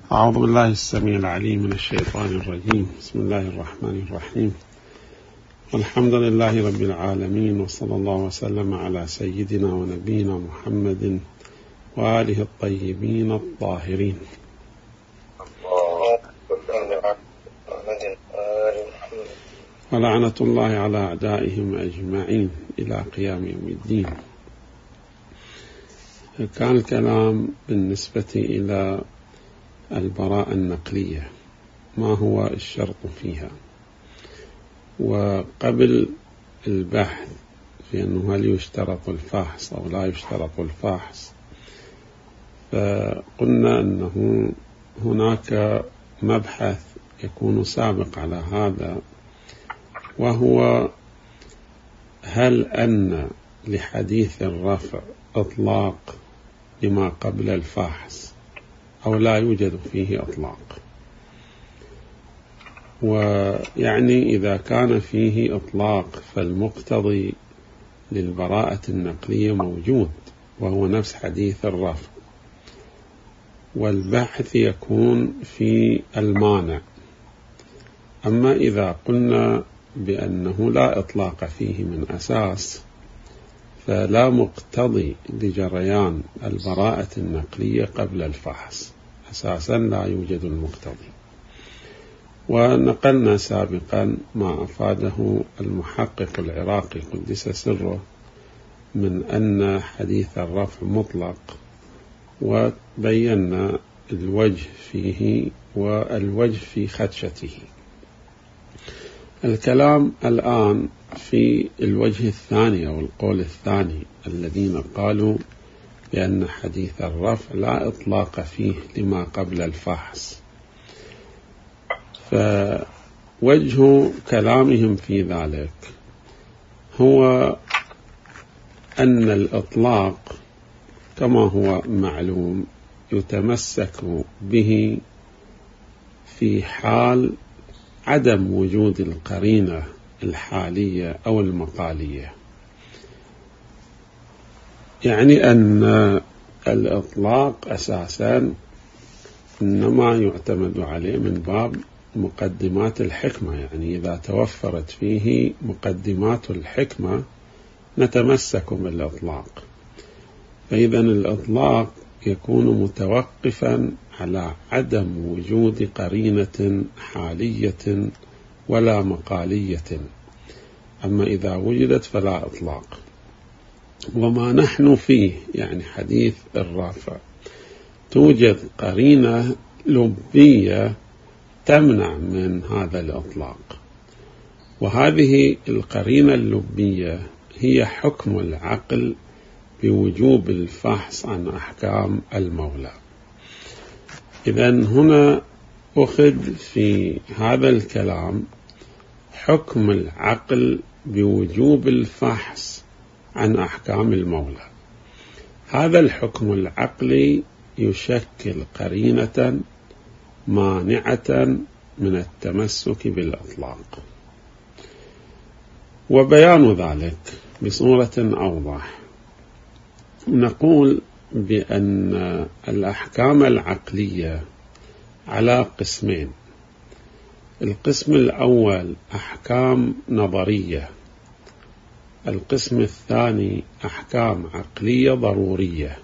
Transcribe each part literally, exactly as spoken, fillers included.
أعوذ بالله السميع العليم من الشيطان الرجيم. بسم الله الرحمن الرحيم. والحمد لله رب العالمين، وصلى الله وسلم على سيدنا ونبينا محمد وآله الطيبين الطاهرين. ولعنة الله على أعدائهم أجمعين إلى قيام يوم الدين. كان الكلام بالنسبة إلى البراءة النقلية، ما هو الشرط فيها؟ وقبل البحث في أنه هل يشترط الفحص أو لا يشترط الفحص، فقلنا أنه هناك مبحث يكون سابق على هذا، وهو هل أن لحديث الرفع إطلاق لما قبل الفحص أو لا يوجد فيه إطلاق. ويعني إذا كان فيه إطلاق فالمقتضي للبراءة النقلية موجود، وهو نفس حديث الرفع، والبحث يكون في المانع. أما إذا قلنا بأنه لا إطلاق فيه من أساس، فلا مقتضي لجريان البراءة النقلية قبل الفحص، أساسا لا يوجد المقتضي. ونقلنا سابقا ما أفاده المحقق العراقي قدس سره من أن حديث الرفع مطلق، وبينا الوجه فيه والوجه في خدشته. الكلام الآن في الوجه الثاني أو القول الثاني، الذين قالوا بأن حديث الرفع لا إطلاق فيه لما قبل الفحص. فوجه كلامهم في ذلك هو أن الإطلاق كما هو معلوم يتمسك به في حال عدم وجود القرينة الحالية أو المقالية، يعني أن الإطلاق أساسا إنما يعتمد عليه من باب مقدمات الحكمة، يعني إذا توفرت فيه مقدمات الحكمة نتمسك بالإطلاق. فإذا الإطلاق يكون متوقفا على عدم وجود قرينة حالية ولا مقالية، أما إذا وجدت فلا إطلاق. وما نحن فيه يعني حديث الرافع توجد قرينة لبية تمنع من هذا الإطلاق، وهذه القرينة اللبية هي حكم العقل بوجوب الفحص عن أحكام المولى. إذن هنا أخذ في هذا الكلام حكم العقل بوجوب الفحص عن أحكام المولى. هذا الحكم العقلي يشكل قرينة مانعة من التمسك بالإطلاق. وبيان ذلك بصورة أوضح، نقول بأن الأحكام العقلية على قسمين. القسم الأول أحكام نظرية، القسم الثاني أحكام عقلية ضرورية.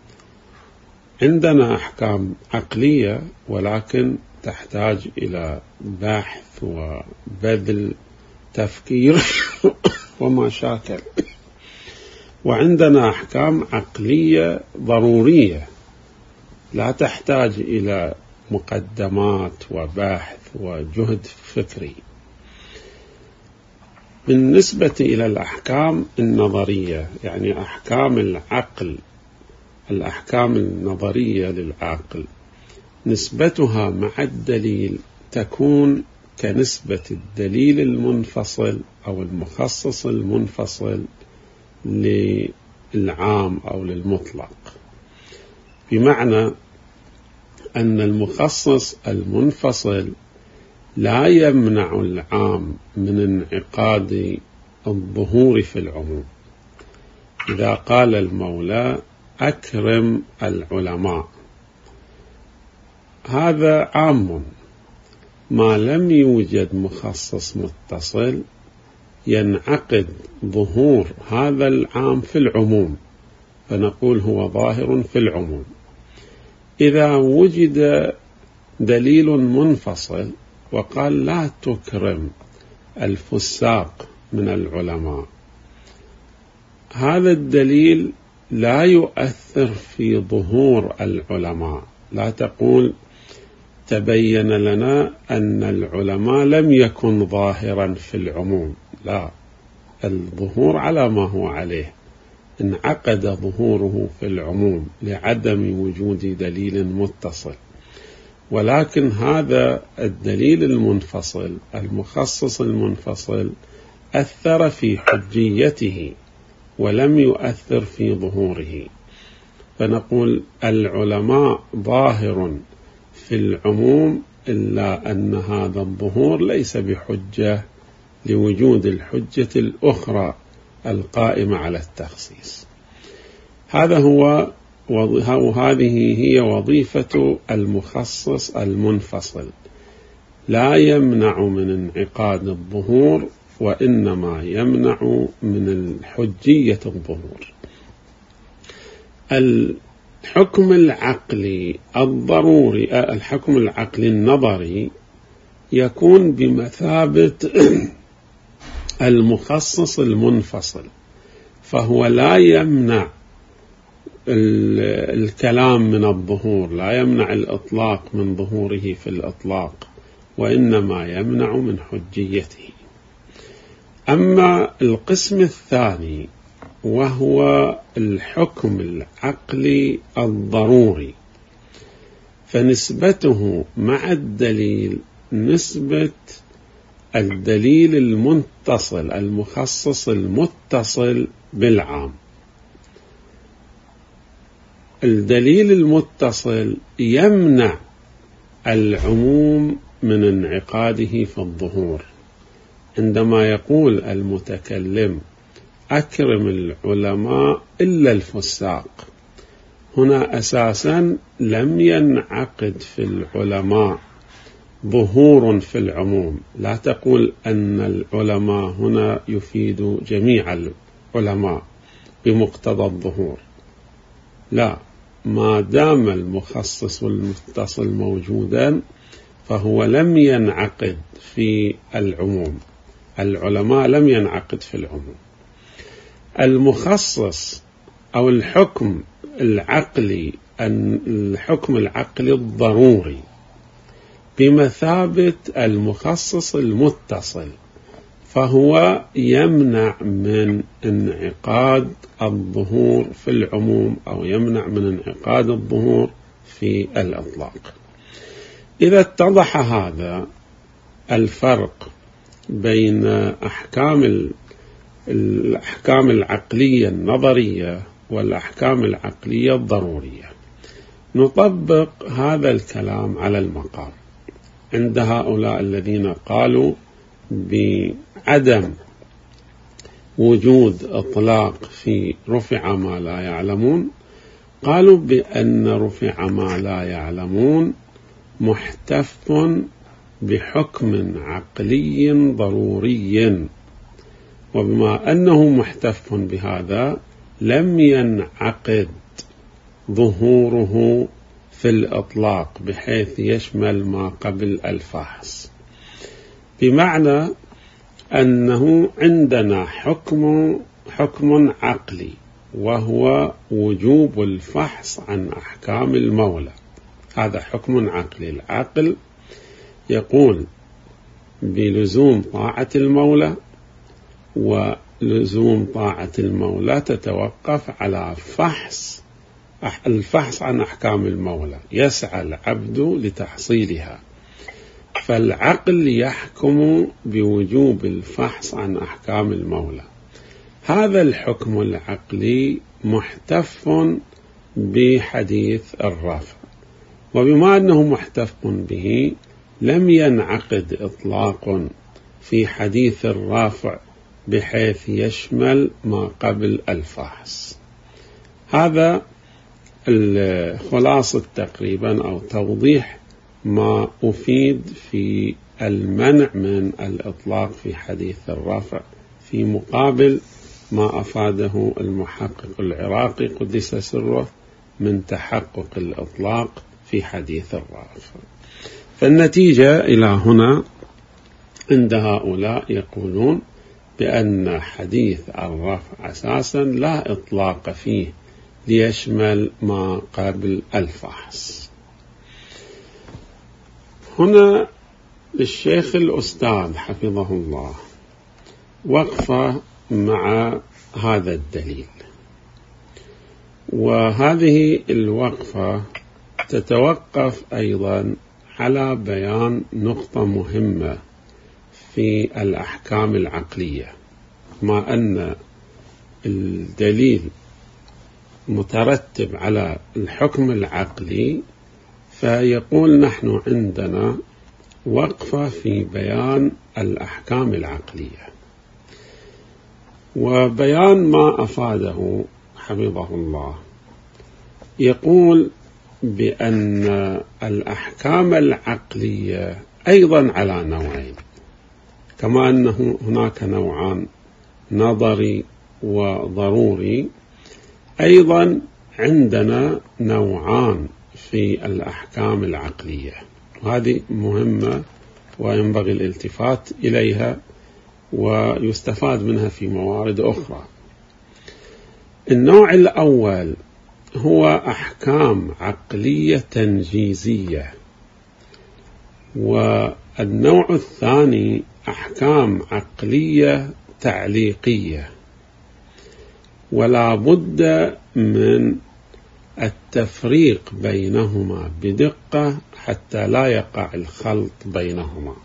عندنا أحكام عقلية ولكن تحتاج إلى بحث وبذل تفكير وما شاكل، وعندنا أحكام عقلية ضرورية لا تحتاج إلى مقدمات وبحث وجهد فكري. بالنسبة إلى الأحكام النظرية، يعني أحكام العقل، الأحكام النظرية للعقل نسبتها مع الدليل تكون كنسبة الدليل المنفصل أو المخصص المنفصل للعام أو للمطلق، بمعنى أن المخصص المنفصل لا يمنع العام من انعقاد الظهور في العموم. إذا قال المولى أكرم العلماء، هذا عام، ما لم يوجد مخصص متصل ينعقد ظهور هذا العام في العموم، فنقول هو ظاهر في العموم. إذا وجد دليل منفصل وقال لا تكرم الفساق من العلماء، هذا الدليل لا يؤثر في ظهور العلماء. لا تقول تبين لنا أن العلماء لم يكن ظاهرا في العموم، لا، الظهور على ما هو عليه، انعقد ظهوره في العموم لعدم وجود دليل متصل. ولكن هذا الدليل المنفصل المخصص المنفصل أثر في حجيته ولم يؤثر في ظهوره، فنقول العلماء ظاهر في العموم، إلا أن هذا الظهور ليس بحجة لوجود الحجة الأخرى القائمة على التخصيص. هذا هو وهذه هي وظيفة المخصص المنفصل، لا يمنع من انعقاد الظهور، وإنما يمنع من الحجية الظهور. الحكم العقلي الضروري، الحكم العقلي النظري، يكون بمثابة المخصص المنفصل، فهو لا يمنع الكلام من الظهور، لا يمنع الإطلاق من ظهوره في الإطلاق، وإنما يمنع من حجيته. أما القسم الثاني وهو الحكم العقلي الضروري، فنسبته مع الدليل نسبة الدليل المتصل المخصص المتصل بالعام. الدليل المتصل يمنع العموم من انعقاده في الظهور. عندما يقول المتكلم أكرم العلماء إلا الفساق، هنا أساسا لم ينعقد في العلماء ظهور في العموم. لا تقول أن العلماء هنا يفيد جميع العلماء بمقتضى الظهور، لا، ما دام المخصص والمتصل موجودا فهو لم ينعقد في العموم، العلماء لم ينعقد في العموم. المخصص أو الحكم العقلي، الحكم العقلي الضروري بمثابة المخصص المتصل، فهو يمنع من انعقاد الظهور في العموم أو يمنع من انعقاد الظهور في الإطلاق. إذا اتضح هذا الفرق بين أحكام الأحكام العقلية النظرية والأحكام العقلية الضرورية، نطبق هذا الكلام على المقام عند هؤلاء الذين قالوا بعدم وجود إطلاق في رفع ما لا يعلمون. قالوا بأن رفع ما لا يعلمون محتف بحكم عقلي ضروري، وبما أنه محتف بهذا لم ينعقد ظهوره في الإطلاق بحيث يشمل ما قبل الفحص، بمعنى أنه عندنا حكم حكم عقلي وهو وجوب الفحص عن أحكام المولى. هذا حكم عقلي، العقل يقول بلزوم طاعة المولى، ولزوم طاعة المولى تتوقف على فحص الفحص عن أحكام المولى، يسعى العبد لتحصيلها، فالعقل يحكم بوجوب الفحص عن أحكام المولى. هذا الحكم العقلي محتف بحديث الرافع، وبما أنه محتف به لم ينعقد إطلاق في حديث الرافع بحيث يشمل ما قبل الفحص. هذا الخلاصة تقريبا أو توضيح ما أفيد في المنع من الإطلاق في حديث الرفع، في مقابل ما أفاده المحقق العراقي قدس سره من تحقق الإطلاق في حديث الرفع. فالنتيجة إلى هنا عند هؤلاء يقولون بأن حديث الرفع أساسا لا إطلاق فيه ليشمل ما قبل الفحص. هنا للشيخ الأستاذ حفظه الله وقفة مع هذا الدليل، وهذه الوقفة تتوقف أيضا على بيان نقطة مهمة في الأحكام العقلية. ما أن الدليل مترتب على الحكم العقلي، فيقول نحن عندنا وقفة في بيان الأحكام العقلية. وبيان ما أفاده حفظه الله يقول بأن الأحكام العقلية أيضا على نوعين، كما أنه هناك نوعان نظري وضروري، أيضا عندنا نوعان في الأحكام العقلية، وهذه مهمة وينبغي الالتفات إليها ويستفاد منها في موارد أخرى. النوع الأول هو أحكام عقلية تنجيزية، والنوع الثاني أحكام عقلية تعليقية، ولا بد من التفريق بينهما بدقة حتى لا يقع الخلط بينهما.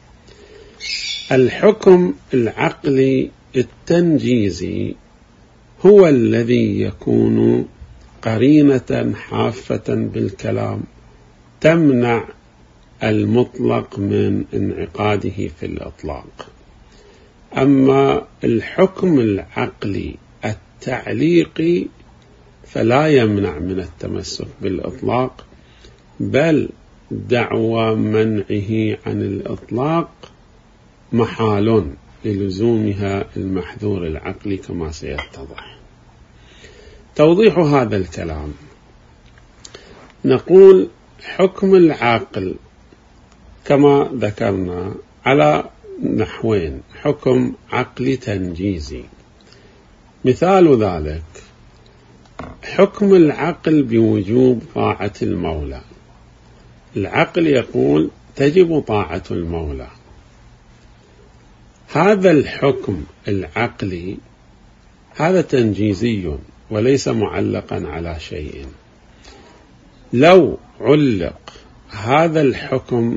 الحكم العقلي التنجيزي هو الذي يكون قرينة حافة بالكلام تمنع المطلق من انعقاده في الإطلاق. أما الحكم العقلي التعليقي فلا يمنع من التمسك بالإطلاق، بل دعوى منعه عن الإطلاق محال للزومها المحذور العقلي كما سيتضح. توضيح هذا الكلام، نقول حكم العاقل كما ذكرنا على نحوين: حكم عقلي تنجيزي، مثال ذلك حكم العقل بوجوب طاعة المولى. العقل يقول تجب طاعة المولى. هذا الحكم العقلي هذا تنجيزي وليس معلقا على شيء. لو علق هذا الحكم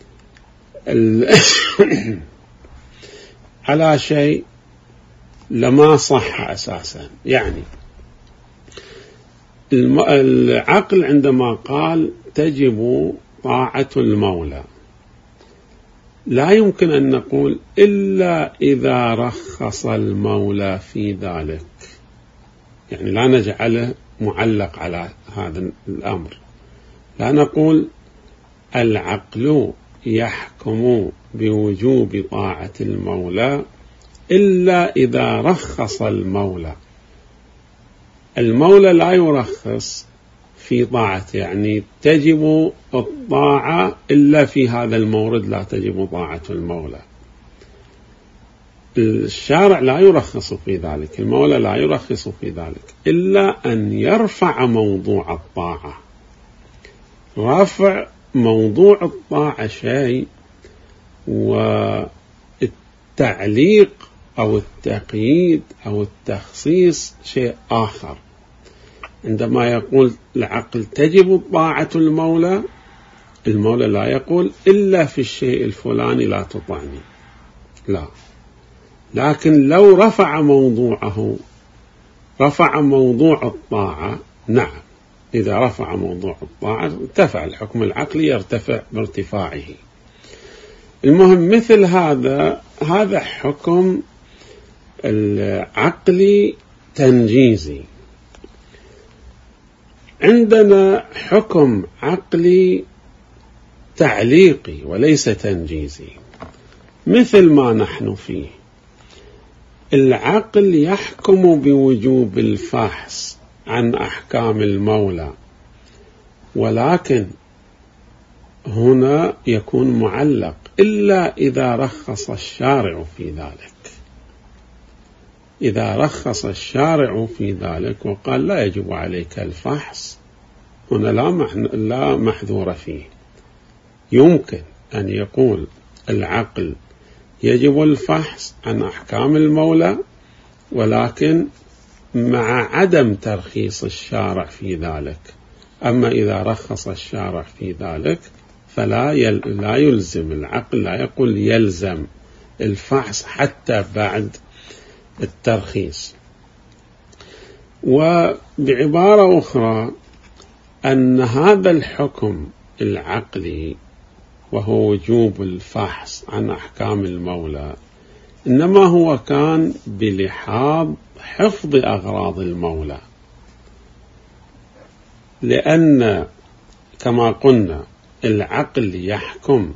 على شيء لما صح أساسا. يعني العقل عندما قال تجب طاعة المولى لا يمكن أن نقول إلا إذا رخص المولى في ذلك، يعني لا نجعله معلق على هذا الأمر. لا نقول العقل يحكم بوجوب طاعة المولى إلا إذا رخص المولى. المولى لا يرخص في طاعته، يعني تجب الطاعة إلا في هذا المورد لا تجب طاعة المولى. الشارع لا يرخص في ذلك، المولى لا يرخص في ذلك، إلا أن يرفع موضوع الطاعة. رفع موضوع الطاعة شيء، والتعليق أو التقييد أو التخصيص شيء آخر. عندما يقول العقل تجب طاعة المولى، المولى لا يقول إلا في الشيء الفلاني لا تطعني، لا. لكن لو رفع موضوعه، رفع موضوع الطاعة، نعم، إذا رفع موضوع الطاعة ارتفع الحكم العقلي، يرتفع بارتفاعه. المهم مثل هذا هذا حكم العقلي تنجيزي. عندنا حكم عقلي تعليقي وليس تنجيزي، مثل ما نحن فيه. العقل يحكم بوجوب الفحص عن أحكام المولى، ولكن هنا يكون معلق إلا إذا رخص الشارع في ذلك. إذا رخص الشارع في ذلك وقال لا يجب عليك الفحص، هنا لا محذور فيه. يمكن أن يقول العقل يجب الفحص عن أحكام المولى، ولكن مع عدم ترخيص الشارع في ذلك. أما إذا رخص الشارع في ذلك فلا لا يلزم العقل، لا يقول يلزم الفحص حتى بعد الترخيص. وبعبارة أخرى أن هذا الحكم العقلي وهو وجوب الفحص عن أحكام المولى إنما هو كان بلحاظ حفظ أغراض المولى، لأن كما قلنا العقل يحكم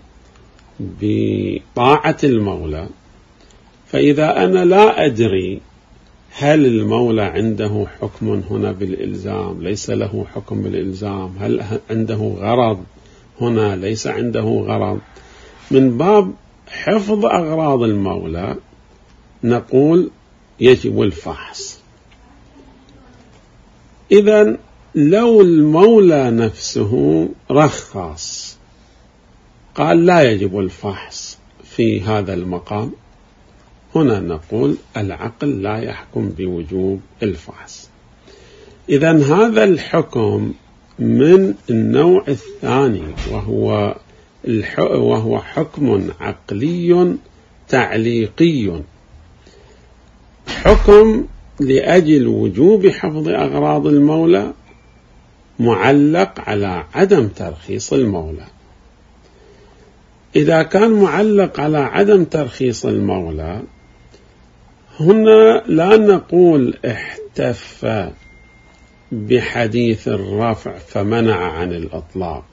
بطاعة المولى. فإذا أنا لا أدري هل المولى عنده حكم هنا بالإلزام، ليس له حكم بالإلزام، هل عنده غرض هنا، ليس عنده غرض، من باب حفظ أغراض المولى نقول يجب الفحص. إذن لو المولى نفسه رخص قال لا يجب الفحص في هذا المقام، هنا نقول العقل لا يحكم بوجوب الفحص. إذن هذا الحكم من النوع الثاني، وهو وهو حكم عقلي تعليقي، حكم لأجل وجوب حفظ أغراض المولى معلق على عدم ترخيص المولى. إذا كان معلق على عدم ترخيص المولى، هنا لا نقول احتف بحديث الرفع فمنع عن الإطلاق،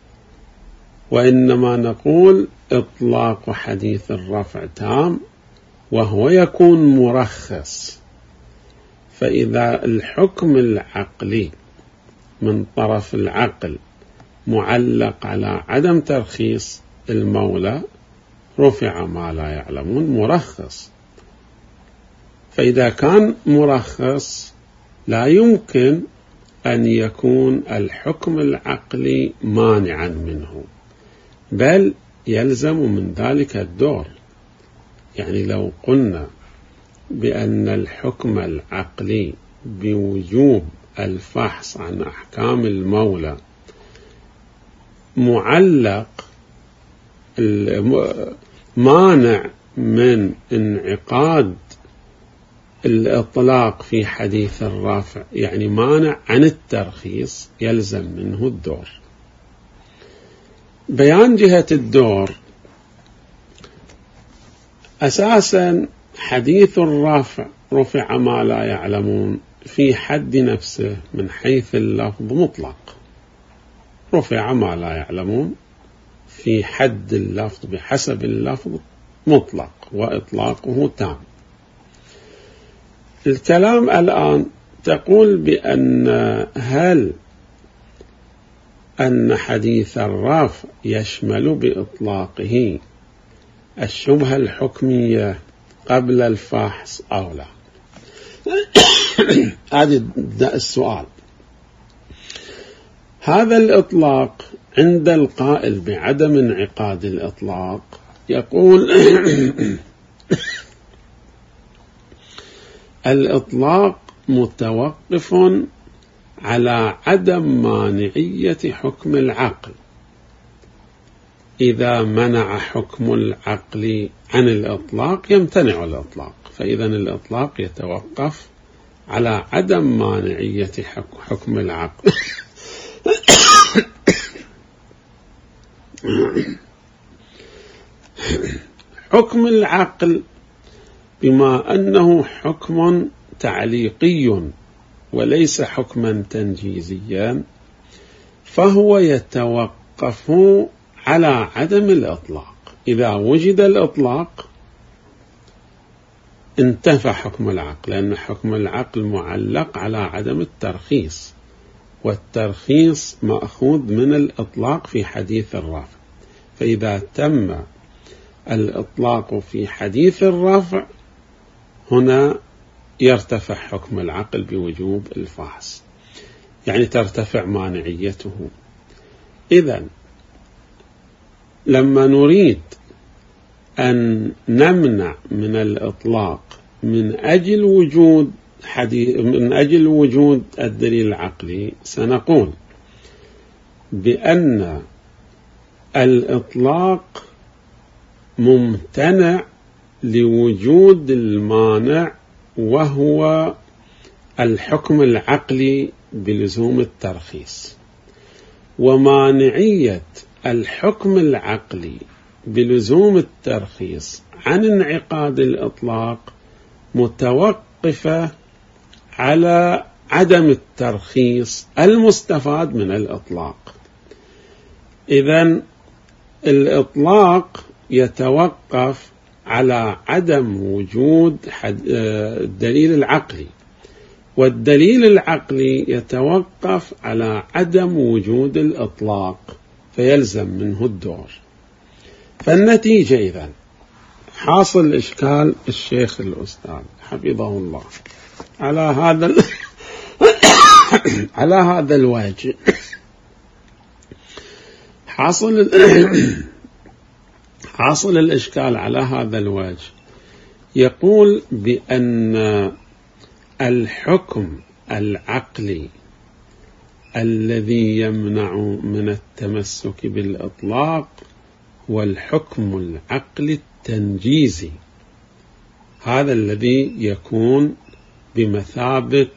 وإنما نقول إطلاق حديث الرفع تام وهو يكون مرخص. فإذا الحكم العقلي من طرف العقل معلق على عدم ترخيص المولى رفع ما لا يعلمون مرخص. فإذا كان مرخص لا يمكن أن يكون الحكم العقلي مانعا منه، بل يلزم من ذلك الدور. يعني لو قلنا بأن الحكم العقلي بوجوب الفحص عن أحكام المولى معلق مانع من انعقاد الإطلاق في حديث الرافع، يعني مانع عن الترخيص، يلزم منه الدور. بيان جهة الدور: أساسا حديث الرافع رفع ما لا يعلمون في حد نفسه من حيث اللفظ مطلق، رفع ما لا يعلمون في حد اللفظ بحسب اللفظ مطلق وإطلاقه تام. الكلام الآن تقول بأن هل أن حديث الرافع يشمل بإطلاقه الشبهة الحكمية قبل الفحص أو لا؟ هذا السؤال. هذا الإطلاق عند القائل بعدم انعقاد الإطلاق يقول الإطلاق متوقف على عدم مانعية حكم العقل. إذا منع حكم العقل عن الإطلاق يمتنع الإطلاق، فإذا الإطلاق يتوقف على عدم مانعية حكم العقل. حكم العقل بما أنه حكم تعليقي وليس حكما تنجيزيا، فهو يتوقف على عدم الإطلاق. إذا وجد الإطلاق انتفى حكم العقل، لأن حكم العقل معلق على عدم الترخيص، والترخيص مأخوذ من الإطلاق في حديث الرفع. فإذا تم الإطلاق في حديث الرفع هنا يرتفع حكم العقل بوجوب الفحص، يعني ترتفع مانعيته. إذن لما نريد أن نمنع من الإطلاق من أجل وجود حديث من أجل وجود الدليل العقلي، سنقول بأن الإطلاق ممتنع لوجود المانع، وهو الحكم العقلي بلزوم الترخيص. ومانعية الحكم العقلي بلزوم الترخيص عن انعقاد الإطلاق متوقفة على عدم الترخيص المستفاد من الإطلاق. إذن الإطلاق يتوقف على عدم وجود الدليل العقلي، والدليل العقلي يتوقف على عدم وجود الإطلاق، فيلزم منه الدور. فالنتيجة إذن حاصل إشكال الشيخ الأستاذ حفظه الله على هذا ال... على هذا الوجه. حاصل ال... حاصل الإشكال على هذا الوجه، يقول بأن الحكم العقلي الذي يمنع من التمسك بالإطلاق هو الحكم العقلي التنجيزي، هذا الذي يكون بمثابة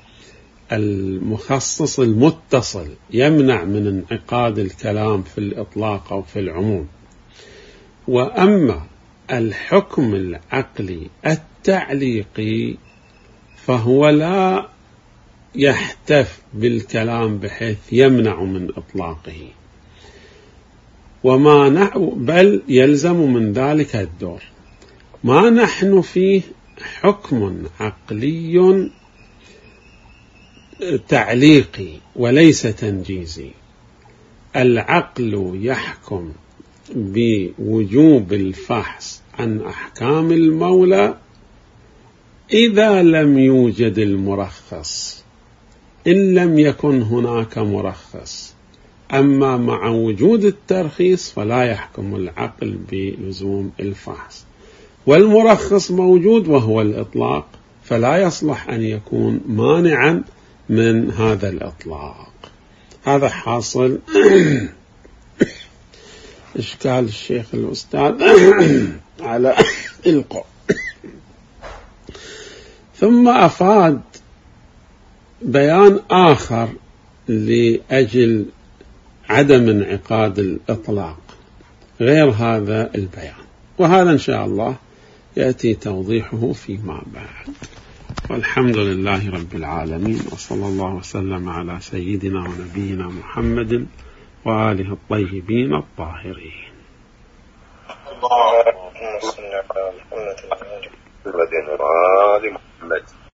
المخصص المتصل، يمنع من انعقاد الكلام في الإطلاق أو في العموم. وأما الحكم العقلي التعليقي فهو لا يحتف بالكلام بحيث يمنع من إطلاقه، وما نحن بل يلزم من ذلك الدور. ما نحن فيه حكم عقلي تعليقي وليس تنجيزي. العقل يحكم بوجوب الفحص عن أحكام المولى إذا لم يوجد المرخص، إن لم يكن هناك مرخص. أما مع وجود الترخيص فلا يحكم العقل بلزوم الفحص، والمرخص موجود وهو الإطلاق، فلا يصلح أن يكون مانعا من هذا الإطلاق. هذا حاصل إشكال الشيخ الأستاذ على القول. ثم أفاد بيان آخر لأجل عدم انعقاد الإطلاق غير هذا البيان، وهذا إن شاء الله يأتي توضيحه فيما بعد. والحمد لله رب العالمين، وصلى الله وسلم على سيدنا ونبينا محمد وآله الطيبين الطاهرين. اللهم صل على محمد وعلى آل محمد.